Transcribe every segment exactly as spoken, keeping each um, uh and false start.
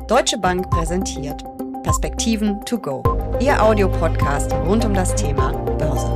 Deutsche Bank präsentiert Perspektiven to go, Ihr Audiopodcast rund um das Thema Börse.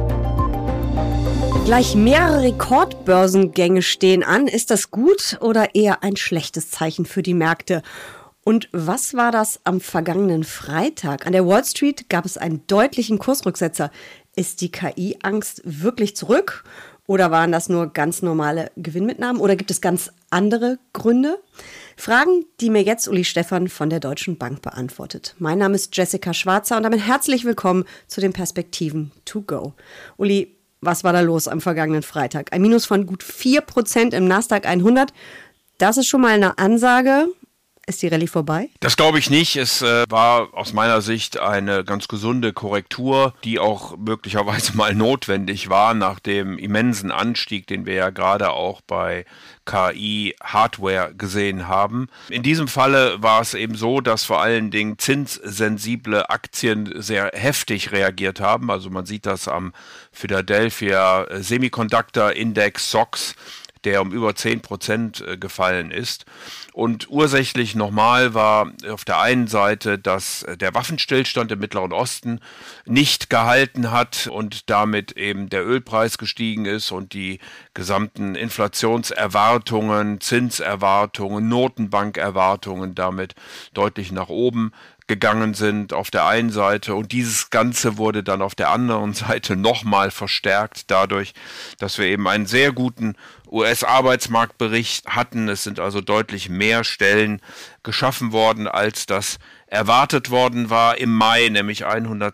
Gleich mehrere Rekordbörsengänge stehen an. Ist das gut oder eher ein schlechtes Zeichen für die Märkte? Und was war das am vergangenen Freitag? An der Wall Street gab es einen deutlichen Kursrücksetzer. Ist die K I-Angst wirklich zurück? Oder waren das nur ganz normale Gewinnmitnahmen? Oder gibt es ganz andere Gründe? Fragen, die mir jetzt Uli Stephan von der Deutschen Bank beantwortet. Mein Name ist Jessica Schwarzer und damit herzlich willkommen zu den Perspektiven to go. Uli, was war da los am vergangenen Freitag? Ein Minus von gut vier Prozent im Nasdaq hundert. Das ist schon mal eine Ansage. Ist die Rallye vorbei? Das glaube ich nicht. Es äh, war aus meiner Sicht eine ganz gesunde Korrektur, die auch möglicherweise mal notwendig war nach dem immensen Anstieg, den wir ja gerade auch bei K I-Hardware gesehen haben. In diesem Falle war es eben so, dass vor allen Dingen zinssensible Aktien sehr heftig reagiert haben. Also man sieht das am Philadelphia Semiconductor Index S O X, der um über zehn Prozent gefallen ist. Und ursächlich nochmal war auf der einen Seite, dass der Waffenstillstand im Mittleren Osten nicht gehalten hat und damit eben der Ölpreis gestiegen ist und die gesamten Inflationserwartungen, Zinserwartungen, Notenbankerwartungen damit deutlich nach oben gegangen sind auf der einen Seite, und dieses Ganze wurde dann auf der anderen Seite nochmal verstärkt dadurch, dass wir eben einen sehr guten U S-Arbeitsmarktbericht hatten. Es sind also deutlich mehr Stellen geschaffen worden, als das erwartet worden war im Mai, nämlich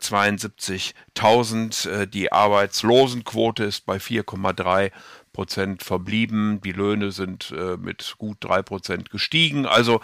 hundertzweiundsiebzigtausend. Die Arbeitslosenquote ist bei vier Komma drei Prozent verblieben. Die Löhne sind äh, mit gut drei Prozent gestiegen. Also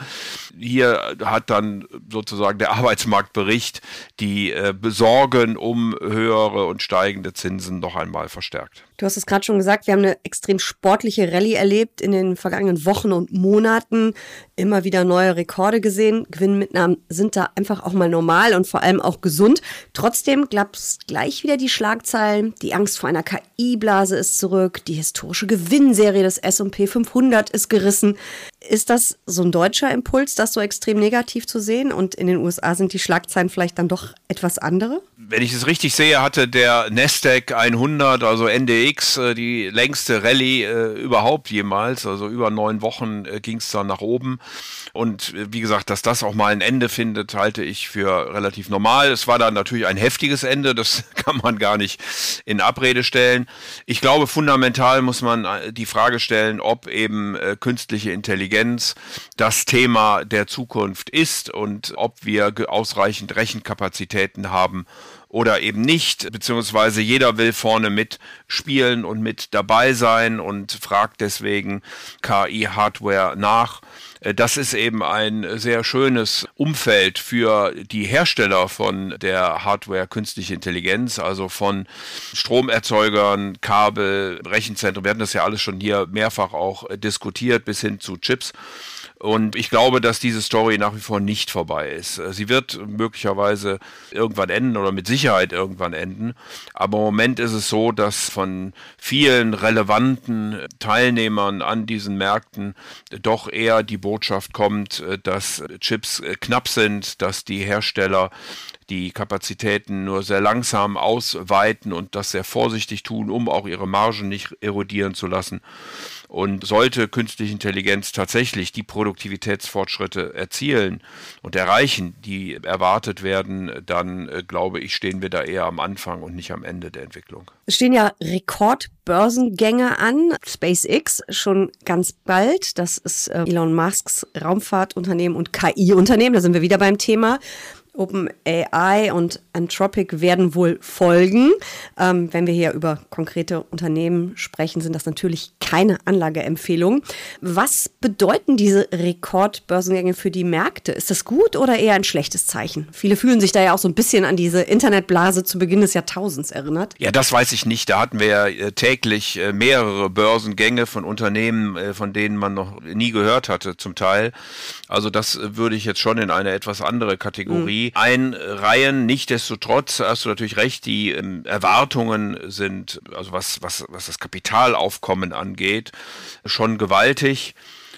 hier hat dann sozusagen der Arbeitsmarktbericht die äh, Besorgen um höhere und steigende Zinsen noch einmal verstärkt. Du hast es gerade schon gesagt, wir haben eine extrem sportliche Rallye erlebt in den vergangenen Wochen und Monaten. Immer wieder neue Rekorde gesehen. Gewinnmitnahmen sind da einfach auch mal normal und vor allem auch gesund. Trotzdem gab es gleich wieder die Schlagzeilen. Die Angst vor einer K I-Blase ist zurück. Die historische Gewinnserie des S und P fünfhundert ist gerissen. Ist das so ein deutscher Impuls, das so extrem negativ zu sehen? Und in den U S A sind die Schlagzeilen vielleicht dann doch etwas andere? Wenn ich es richtig sehe, hatte der Nasdaq hundert, also N D X, die längste Rallye äh, überhaupt jemals. Also über neun Wochen äh, ging es dann nach oben. Und äh, wie gesagt, dass das auch mal ein Ende findet, halte ich für relativ normal. Es war dann natürlich ein heftiges Ende, das kann man gar nicht in Abrede stellen. Ich glaube, fundamental muss man die Frage stellen, ob eben äh, künstliche Intelligenz das Thema der Zukunft ist und ob wir ausreichend Rechenkapazitäten haben oder eben nicht, beziehungsweise jeder will vorne mitspielen und mit dabei sein und fragt deswegen K I-Hardware nach. Das ist eben ein sehr schönes Umfeld für die Hersteller von der Hardware künstliche Intelligenz, also von Stromerzeugern, Kabel, Rechenzentren. Wir hatten das ja alles schon hier mehrfach auch diskutiert, bis hin zu Chips. Und ich glaube, dass diese Story nach wie vor nicht vorbei ist. Sie wird möglicherweise irgendwann enden oder mit Sicherheit irgendwann enden. Aber im Moment ist es so, dass von vielen relevanten Teilnehmern an diesen Märkten doch eher die Botschaft kommt, dass Chips knapp sind, dass die Hersteller die Kapazitäten nur sehr langsam ausweiten und das sehr vorsichtig tun, um auch ihre Margen nicht erodieren zu lassen. Und sollte künstliche Intelligenz tatsächlich die Produktivitätsfortschritte erzielen und erreichen, die erwartet werden, dann äh, glaube ich, stehen wir da eher am Anfang und nicht am Ende der Entwicklung. Es stehen ja Rekordbörsengänge an. SpaceX schon ganz bald. Das ist äh, Elon Musks Raumfahrtunternehmen und K I-Unternehmen. Da sind wir wieder beim Thema. OpenAI und Anthropic werden wohl folgen. Ähm, wenn wir hier über konkrete Unternehmen sprechen, sind das natürlich keine Anlageempfehlungen. Was bedeuten diese Rekordbörsengänge für die Märkte? Ist das gut oder eher ein schlechtes Zeichen? Viele fühlen sich da ja auch so ein bisschen an diese Internetblase zu Beginn des Jahrtausends erinnert. Ja, das weiß ich nicht. Da hatten wir ja äh, täglich äh, mehrere Börsengänge von Unternehmen, äh, von denen man noch nie gehört hatte zum Teil. Also das äh, würde ich jetzt schon in eine etwas andere Kategorie mhm. einreihen. Nichtsdestotrotz hast du natürlich recht, die ähm, Erwartungen sind, also was, was, was das Kapitalaufkommen angeht, schon gewaltig.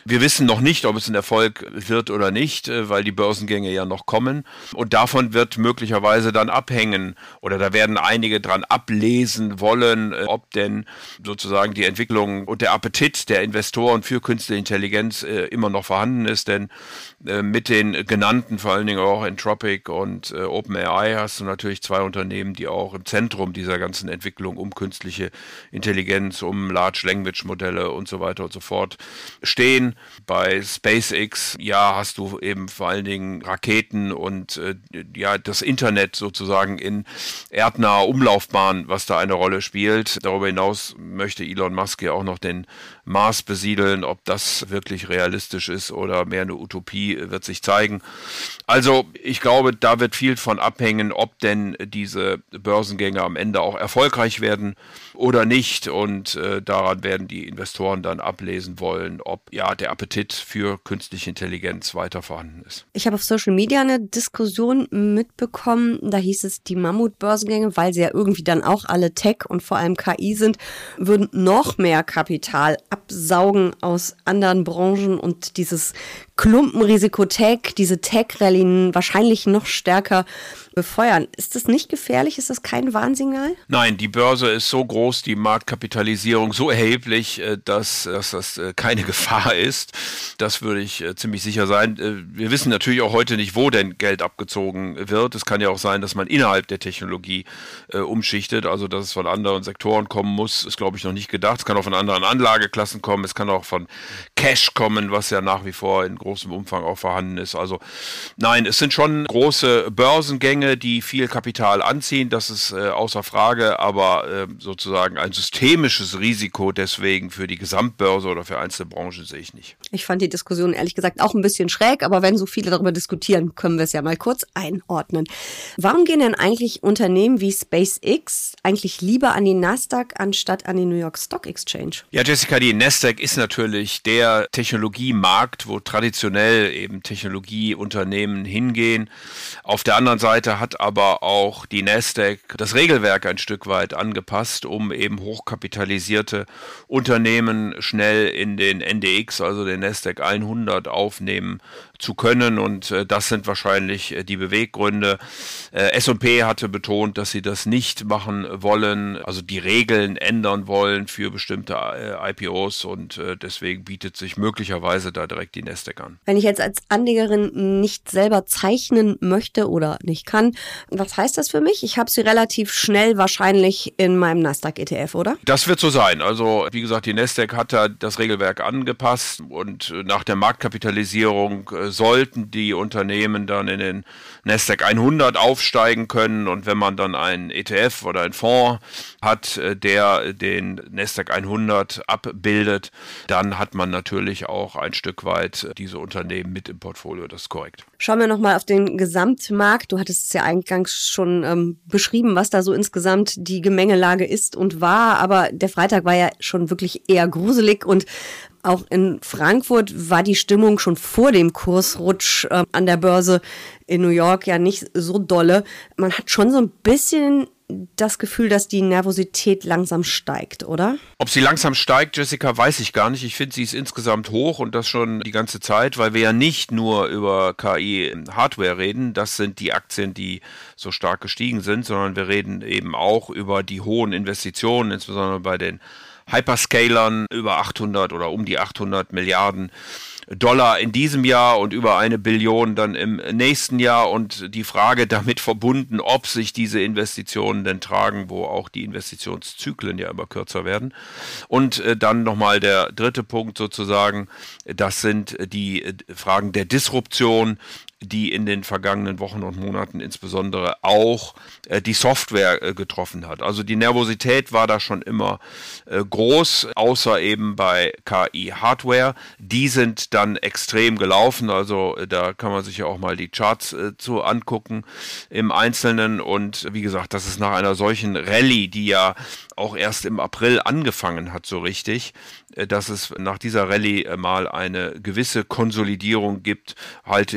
Wir wissen noch nicht, ob es ein Erfolg wird oder nicht, weil die Börsengänge ja noch kommen. Und davon wird möglicherweise dann abhängen, oder da werden einige dran ablesen wollen, ob denn sozusagen die Entwicklung und der Appetit der Investoren für künstliche Intelligenz immer noch vorhanden ist. Denn mit den genannten, vor allen Dingen auch Anthropic und OpenAI, hast du natürlich zwei Unternehmen, die auch im Zentrum dieser ganzen Entwicklung um künstliche Intelligenz, um Large Language Modelle und so weiter und so fort stehen. Bei SpaceX, ja, hast du eben vor allen Dingen Raketen und äh, ja, das Internet sozusagen in erdnaher Umlaufbahn, was da eine Rolle spielt. Darüber hinaus möchte Elon Musk ja auch noch den Mars besiedeln. Ob das wirklich realistisch ist oder mehr eine Utopie, wird sich zeigen. Also ich glaube, da wird viel von abhängen, ob denn diese Börsengänge am Ende auch erfolgreich werden oder nicht. Und äh, daran werden die Investoren dann ablesen wollen, ob ja der Appetit für künstliche Intelligenz weiter vorhanden ist. Ich habe auf Social Media eine Diskussion mitbekommen, da hieß es, die Mammutbörsengänge, weil sie ja irgendwie dann auch alle Tech und vor allem K I sind, würden noch mehr Kapital absaugen aus anderen Branchen und dieses Klumpenrisiko Tech, diese Tech-Rallye wahrscheinlich noch stärker befeuern. Ist das nicht gefährlich? Ist das kein Warnsignal? Nein, die Börse ist so groß, die Marktkapitalisierung so erheblich, dass, dass das keine Gefahr ist. Das würde ich ziemlich sicher sein. Wir wissen natürlich auch heute nicht, wo denn Geld abgezogen wird. Es kann ja auch sein, dass man innerhalb der Technologie äh, umschichtet, also dass es von anderen Sektoren kommen muss, ist glaube ich noch nicht gedacht. Es kann auch von anderen Anlageklassen kommen, es kann auch von Cash kommen, was ja nach wie vor in großem Umfang auch vorhanden ist. Also nein, es sind schon große Börsengänge, die viel Kapital anziehen, das ist äh, außer Frage, aber äh, sozusagen ein systemisches Risiko deswegen für die Gesamtbörse oder für einzelne Branchen sehe ich nicht. Ich fand die Diskussion ehrlich gesagt auch ein bisschen schräg, aber wenn so viele darüber diskutieren, können wir es ja mal kurz einordnen. Warum gehen denn eigentlich Unternehmen wie SpaceX eigentlich lieber an die Nasdaq anstatt an die New York Stock Exchange? Ja, Jessica, die Nasdaq ist natürlich der Technologiemarkt, wo traditionell eben Technologieunternehmen hingehen. Auf der anderen Seite hat aber auch die Nasdaq das Regelwerk ein Stück weit angepasst, um eben hochkapitalisierte Unternehmen schnell in den N D X, also den Nasdaq hundert, aufnehmen zu können, und äh, das sind wahrscheinlich äh, die Beweggründe. Äh, S und P hatte betont, dass sie das nicht machen wollen, also die Regeln ändern wollen für bestimmte äh, I P Os, und äh, deswegen bietet sich möglicherweise da direkt die Nasdaq an. Wenn ich jetzt als Anlegerin nicht selber zeichnen möchte oder nicht kann, was heißt das für mich? Ich habe sie relativ schnell wahrscheinlich in meinem Nasdaq E T F, oder? Das wird so sein. Also wie gesagt, die Nasdaq hat da das Regelwerk angepasst, und äh, nach der Marktkapitalisierung äh, sollten die Unternehmen dann in den Nasdaq hundert aufsteigen können, und wenn man dann einen E T F oder einen Fonds hat, der den Nasdaq hundert abbildet, dann hat man natürlich auch ein Stück weit diese Unternehmen mit im Portfolio, das ist korrekt. Schauen wir nochmal auf den Gesamtmarkt. Du hattest es ja eingangs schon ähm, beschrieben, was da so insgesamt die Gemengelage ist und war, aber der Freitag war ja schon wirklich eher gruselig, und auch in Frankfurt war die Stimmung schon vor dem Kursrutsch äh, an der Börse in New York ja nicht so dolle. Man hat schon so ein bisschen das Gefühl, dass die Nervosität langsam steigt, oder? Ob sie langsam steigt, Jessica, weiß ich gar nicht. Ich finde, sie ist insgesamt hoch, und das schon die ganze Zeit, weil wir ja nicht nur über K I-Hardware reden. Das sind die Aktien, die so stark gestiegen sind, sondern wir reden eben auch über die hohen Investitionen, insbesondere bei den Hyperscalern, über achthundert oder um die achthundert Milliarden Dollar in diesem Jahr und über eine Billion dann im nächsten Jahr, und die Frage damit verbunden, ob sich diese Investitionen denn tragen, wo auch die Investitionszyklen ja immer kürzer werden. Und äh, dann nochmal der dritte Punkt sozusagen, das sind die äh, Fragen der Disruption, die in den vergangenen Wochen und Monaten insbesondere auch äh, die Software äh, getroffen hat. Also die Nervosität war da schon immer äh, groß, außer eben bei K I-Hardware. Die sind dann extrem gelaufen, also äh, da kann man sich ja auch mal die Charts äh, zu angucken im Einzelnen, und wie gesagt, das ist nach einer solchen Rallye, die ja auch erst im April angefangen hat so richtig, dass es nach dieser Rallye mal eine gewisse Konsolidierung gibt, halte ich für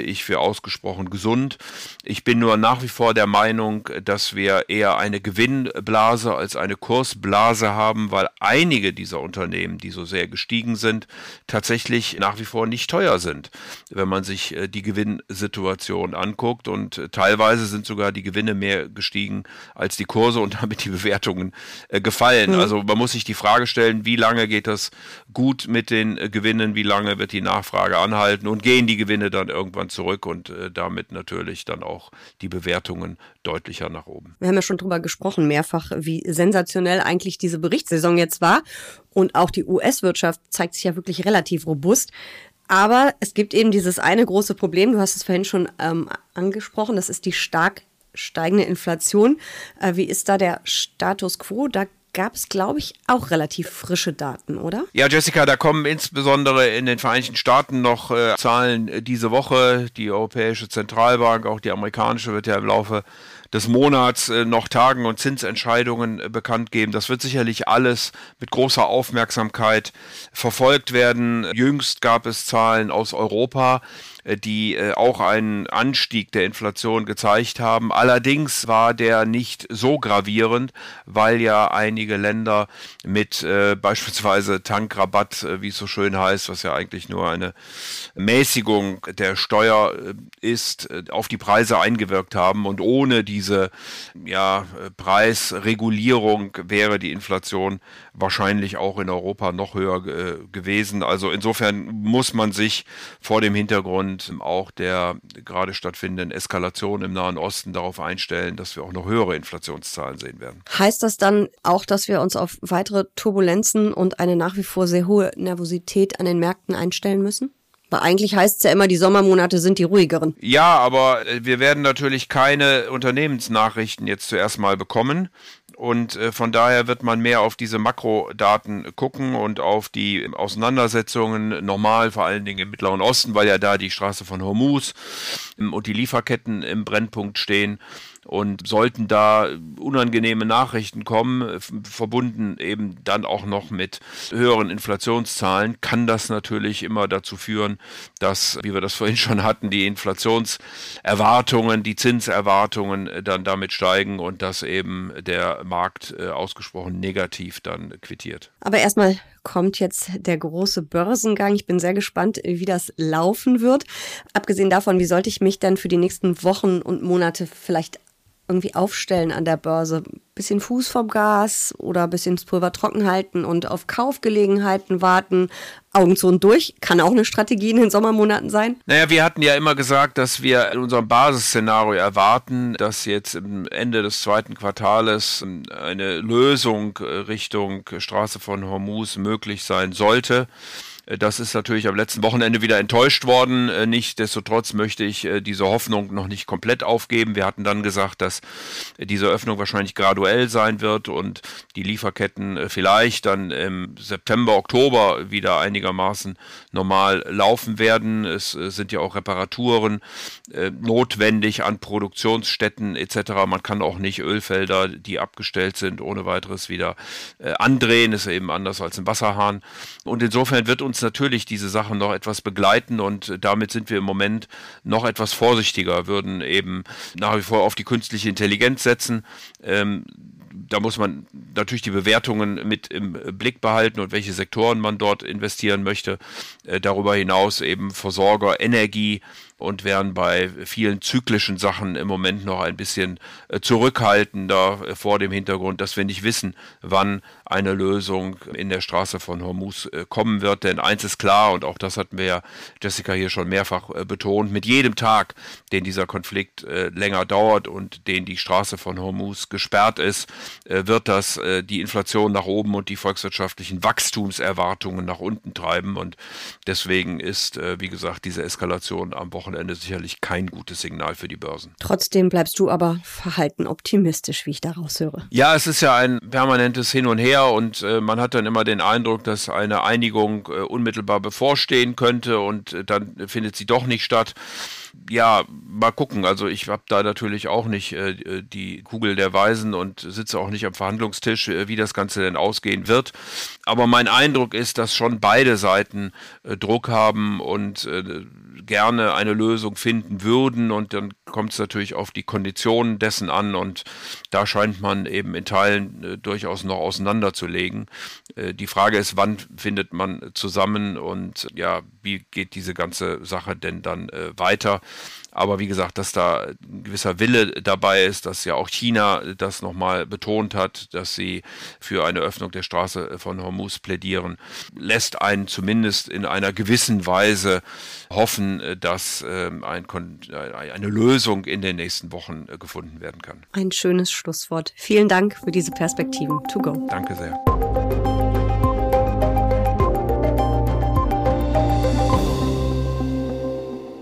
ausgesprochen gesund. Ich bin nur nach wie vor der Meinung, dass wir eher eine Gewinnblase als eine Kursblase haben, weil einige dieser Unternehmen, die so sehr gestiegen sind, tatsächlich nach wie vor nicht teuer sind, wenn man sich die Gewinnsituation anguckt. Und teilweise sind sogar die Gewinne mehr gestiegen als die Kurse und damit die Bewertungen gefallen. Mhm. Also man muss sich die Frage stellen, wie lange geht das gut mit den Gewinnen, wie lange wird die Nachfrage anhalten und gehen die Gewinne dann irgendwann zurück und äh, damit natürlich dann auch die Bewertungen deutlicher nach oben. Wir haben ja schon drüber gesprochen, mehrfach, wie sensationell eigentlich diese Berichtssaison jetzt war und auch die U S-Wirtschaft zeigt sich ja wirklich relativ robust. Aber es gibt eben dieses eine große Problem, du hast es vorhin schon ähm, angesprochen, das ist die stark steigende Inflation. Äh, wie ist da der Status quo? Da gab es, glaube ich, auch relativ frische Daten, oder? Ja, Jessica, da kommen insbesondere in den Vereinigten Staaten noch äh, Zahlen äh, diese Woche. Die Europäische Zentralbank, auch die amerikanische, wird ja im Laufe des Monats äh, noch Tagen und Zinsentscheidungen äh, bekannt geben. Das wird sicherlich alles mit großer Aufmerksamkeit verfolgt werden. Jüngst gab es Zahlen aus Europa, äh, die äh, auch einen Anstieg der Inflation gezeigt haben. Allerdings war der nicht so gravierend, weil ja einige Länder mit äh, beispielsweise Tankrabatt, äh, wie es so schön heißt, was ja eigentlich nur eine Mäßigung der Steuer äh, ist, äh, auf die Preise eingewirkt haben. Und ohne die Diese ja, Preisregulierung wäre die Inflation wahrscheinlich auch in Europa noch höher äh, gewesen. Also insofern muss man sich vor dem Hintergrund auch der gerade stattfindenden Eskalation im Nahen Osten darauf einstellen, dass wir auch noch höhere Inflationszahlen sehen werden. Heißt das dann auch, dass wir uns auf weitere Turbulenzen und eine nach wie vor sehr hohe Nervosität an den Märkten einstellen müssen? Weil eigentlich heißt es ja immer, die Sommermonate sind die ruhigeren. Ja, aber wir werden natürlich keine Unternehmensnachrichten jetzt zuerst mal bekommen. Und äh, von daher wird man mehr auf diese Makrodaten gucken und auf die Auseinandersetzungen normal, vor allen Dingen im Mittleren Osten, weil ja da die Straße von Hormuz und die Lieferketten im Brennpunkt stehen. Und sollten da unangenehme Nachrichten kommen, f- verbunden eben dann auch noch mit höheren Inflationszahlen, kann das natürlich immer dazu führen, dass, wie wir das vorhin schon hatten, die Inflationserwartungen, die Zinserwartungen dann damit steigen und dass eben der Markt äh, ausgesprochen negativ dann quittiert. Aber erstmal kommt jetzt der große Börsengang. Ich bin sehr gespannt, wie das laufen wird. Abgesehen davon, wie sollte ich mich denn für die nächsten Wochen und Monate vielleicht irgendwie aufstellen an der Börse? Bisschen Fuß vom Gas oder bisschen das Pulver trocken halten und auf Kaufgelegenheiten warten. Augen zu und durch. Kann auch eine Strategie in den Sommermonaten sein. Naja, wir hatten ja immer gesagt, dass wir in unserem Basisszenario erwarten, dass jetzt am Ende des zweiten Quartales eine Lösung Richtung Straße von Hormuz möglich sein sollte. Das ist natürlich am letzten Wochenende wieder enttäuscht worden. Nichtsdestotrotz möchte ich diese Hoffnung noch nicht komplett aufgeben. Wir hatten dann gesagt, dass diese Öffnung wahrscheinlich graduell sein wird und die Lieferketten vielleicht dann im September, Oktober wieder einigermaßen normal laufen werden. Es sind ja auch Reparaturen notwendig an Produktionsstätten et cetera. Man kann auch nicht Ölfelder, die abgestellt sind, ohne weiteres wieder andrehen. Das ist eben anders als im Wasserhahn. Und insofern wird uns natürlich diese Sachen noch etwas begleiten und damit sind wir im Moment noch etwas vorsichtiger, würden eben nach wie vor auf die künstliche Intelligenz setzen. Ähm, da muss man natürlich die Bewertungen mit im Blick behalten und welche Sektoren man dort investieren möchte. Äh, darüber hinaus eben Versorger, Energie und werden bei vielen zyklischen Sachen im Moment noch ein bisschen äh, zurückhaltender äh, vor dem Hintergrund, dass wir nicht wissen, wann eine Lösung in der Straße von Hormuz äh, kommen wird. Denn eins ist klar, und auch das hatten wir ja, Jessica, hier schon mehrfach äh, betont, mit jedem Tag, den dieser Konflikt äh, länger dauert und den die Straße von Hormuz gesperrt ist, äh, wird das äh, die Inflation nach oben und die volkswirtschaftlichen Wachstumserwartungen nach unten treiben. Und deswegen ist, äh, wie gesagt, diese Eskalation am Wochenende Ende sicherlich kein gutes Signal für die Börsen. Trotzdem bleibst du aber verhalten optimistisch, wie ich daraus höre. Ja, es ist ja ein permanentes Hin und Her und äh, man hat dann immer den Eindruck, dass eine Einigung äh, unmittelbar bevorstehen könnte und äh, dann findet sie doch nicht statt. Ja, mal gucken. Also ich habe da natürlich auch nicht äh, die Kugel der Weisen und sitze auch nicht am Verhandlungstisch, äh, wie das Ganze denn ausgehen wird. Aber mein Eindruck ist, dass schon beide Seiten äh, Druck haben und äh, gerne eine Lösung finden würden. Und dann kommt es natürlich auf die Konditionen dessen an. Und da scheint man eben in Teilen äh, durchaus noch auseinanderzulegen. Äh, die Frage ist, wann findet man zusammen und ja, wie geht diese ganze Sache denn dann äh, weiter? Aber wie gesagt, dass da ein gewisser Wille dabei ist, dass ja auch China das nochmal betont hat, dass sie für eine Öffnung der Straße von Hormuz plädieren, lässt einen zumindest in einer gewissen Weise hoffen, dass ähm, ein, eine Lösung in den nächsten Wochen äh, gefunden werden kann. Ein schönes Schlusswort. Vielen Dank für diese Perspektiven. To go. Danke sehr.